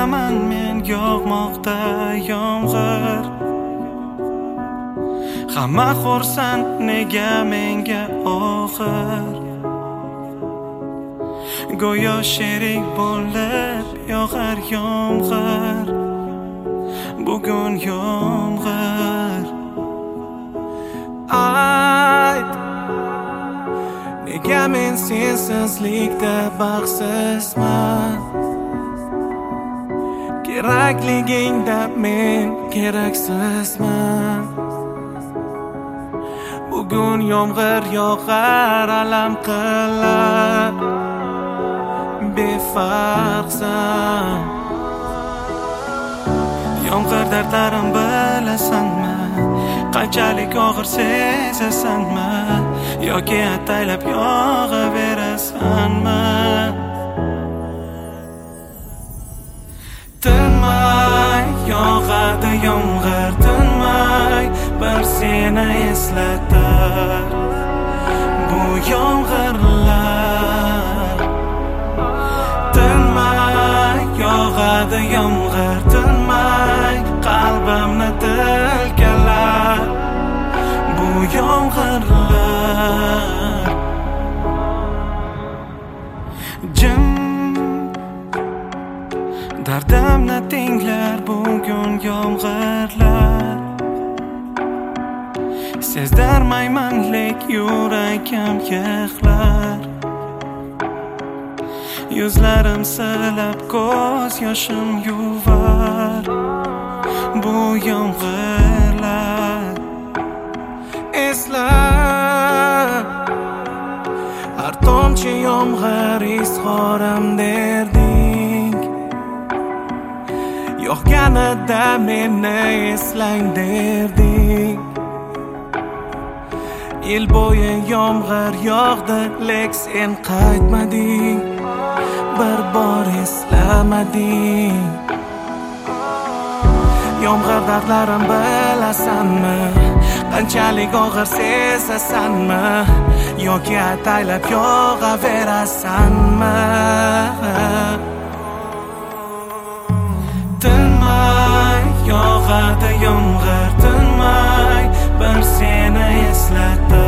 bilaman men yog'moqda yomg'ir. Hamma xursand, nega menga oxir? Go'yo sherik bo'lib yog'ar yomg'ir. Bugun yomg'ir. Ayt, nega men sensizlikda baxtsizman? Kerakligingda men keraksizman. Bugun yomg'ir yog'ar, alam qilar, befarqsan. Yomg'ir dardlarim bilasanmi? Qanchalik og'ir sezasanmi? Yoki ataylab yog'averasanmi? Tinmay yog'adi yomg'ir, tinmay bir seni eslatar bu yomg'irlar. Tinmay yog'adi yomg'ir, tinmay qalbimni tilkalar bu yomg'irlar. Jim dardimni tinglar bugun yomg'irlar. Sezdirmayman lek yuragim yig'lar. Yuzlarim silab ko'z yoshim yuvar bu yomg'irlar. Esla, har tomchi yomg'ir izhorim derding. Yog'ganida meni eslang derding. Yil bo'yi yomg'ir yog'di, lek sen qaytmading, bir bor eslamading. Yomg'ir dardlarim bilasanmi? Qanchalik og'ir sezasanmi? Yoki ataylab yog'averasanmi? Tinmay yog'adi yomg'ir, tinmay bir seni eslatar